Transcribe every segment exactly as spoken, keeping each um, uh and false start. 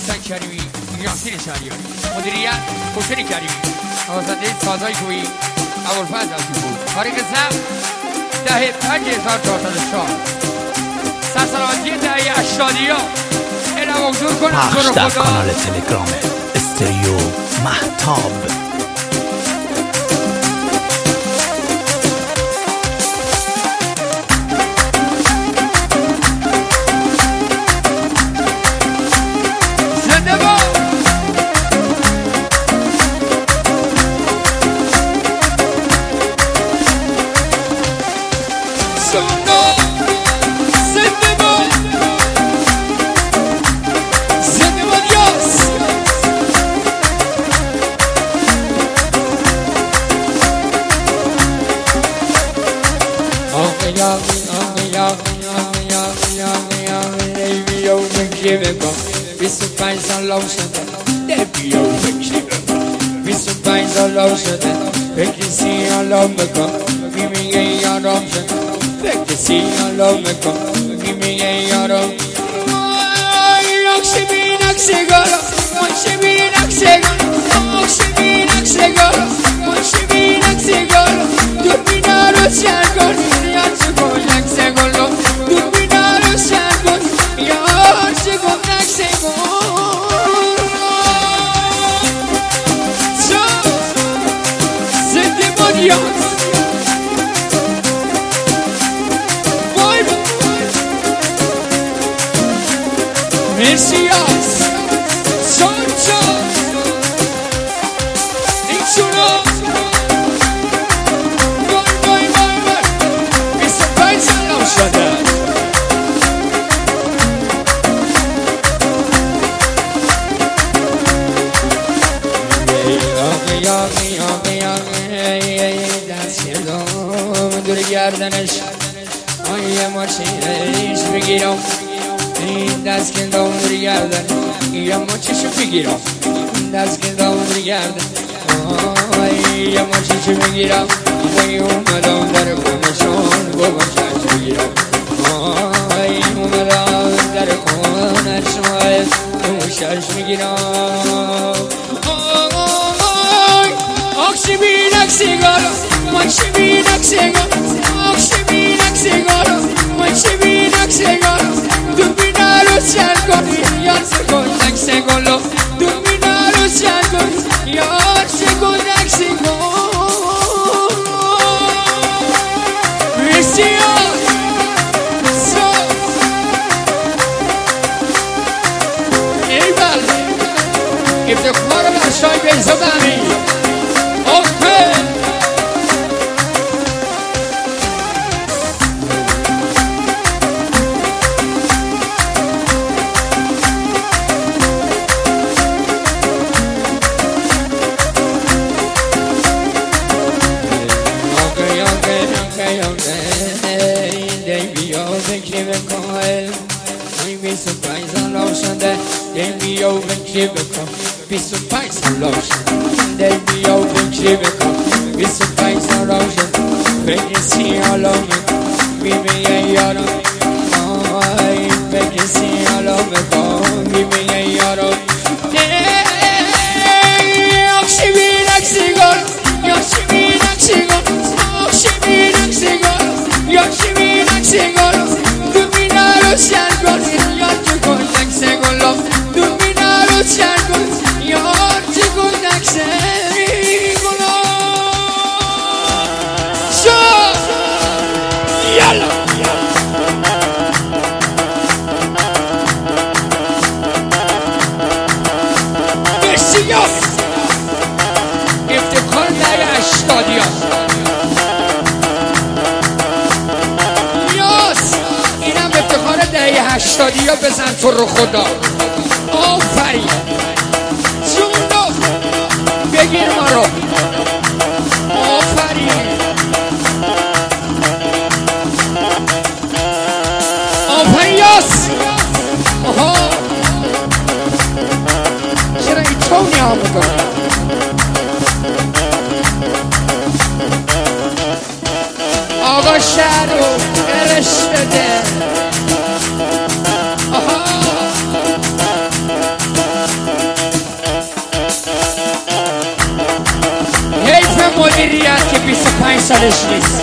حسن کریمی، یاسین شهریاری، مدیریت حسین کریمی، نوازنده سازهای کویی ابوالفضل عزیزپور، تاریخ ضبط ده پنج هزار و چهارصد و چهار، سرسلامتی دهه هشتادیا. اینم حضور کنم پخش در کانال تلگرام استریو مهتاب. بیست و پنج سال شده نبیا و فکری بکن، بیست و پنج سال شده فکر سیالام بکن، میمیگه یارام شده فکر سیالام بکن، میمیگه یارام. نقشه بی نقشه گارا نقشه بی نقشه گارا نقشه بی نقشه گارا نقشه بی نقشه گارا دور بینا رو شر کن یار چکن نقشه گلو دور بینا رو شر کن یار چکن نقشه گل. Merci yaz, sonca, içuna, vay vay vay vay, بیست و پنج سالم شده. یاقی یاقی یاقی یاقی دست کردم دور گردنش آیه ماشینش بگیرم، این دست کردم دور گردن یه ماچشو بگیرم، دست کردم دور گردن یه ماچشو بگیرم، وی اومدم در خونشون بابا چش بگیرم، وی اومدم در خونشون شش بگیرم. آخشی بینک سیگارا مانشی بینک سیگارا آخشی بینک سیگارا مانشی بینک سیگارا دون بینا رو شر کنی یار سکن نکسه گلو دون بینا رو شر کنی یار سکن نکسه گل. بسیار سو ای بله افتخار برشای بیزا بمی فکری بکن، بیست و پنج سال شده دل بیا و فکری بکن، بیست و پنج سال شده دل بیا و فکری بکن، بیست و پنج سال شده فکر سیالام بیمیه یارم فکر سیالام بکن بیمیه یارم. آخشی بینک سیگار یاخشی بینک سیگار آخشی بینک سیگار یاخشی بینک سیگار دور بینا رو شر کن یار چکن نکسه گلو دور بینا رو شر کن یار چکن نکسه گلو. شو یالا بسیار افتخار دهه هشتادیا. اینم افتخار دهه هشتادیا بزن تو رو خدا. آفرین جونو بگیر ما رو. آفرین آفرین یاس. آها چرا این طونی ها میکنی؟ آقا شهر رو ارش بده. آها که بیست و پنج سالش نیست.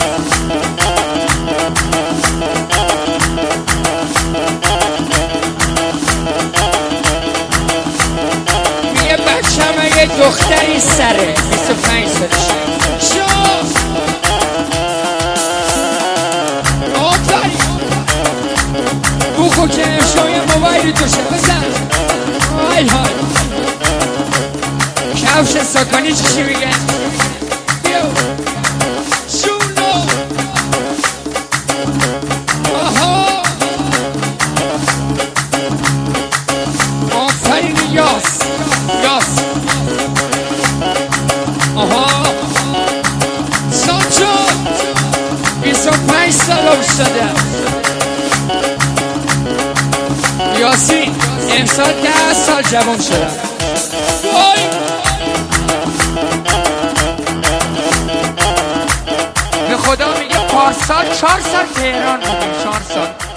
یه بچه همه یه دختری سره بیست و پنج سالش شو آفرین بخو که شو یه موبایلی توشه بزن های های کفش ساکانی چی میگه بیو شونو آها آفرین یاس یاس آها سانچو بیست و پنج سالم شده یاسین امسال ده سال جوان شدم وای به خدا میگه پارسال چهار سال تهران بودیم چهار سال